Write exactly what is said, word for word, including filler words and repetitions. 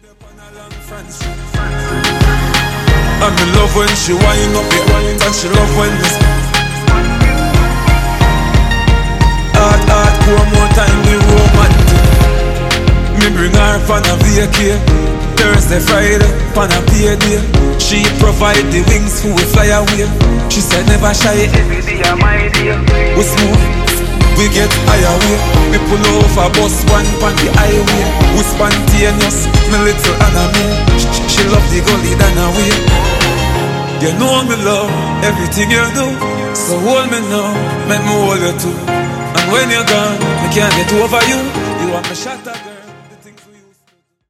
I'm in love when she wind up it, and she love when this hard, hardcore, more time be romantic. Me bring her for a vacay, Thursday, Friday, for a payday. She provide the wings who will fly away. She said never shy, every day my day. We smooth, we get higher way. We pull over bus one on the highway. We spontaneous, me little Anna. She love the gully than away. You know me love everything you do, so hold me now, make me hold you too. And when you're gone, I can't get over you. You want me shot up.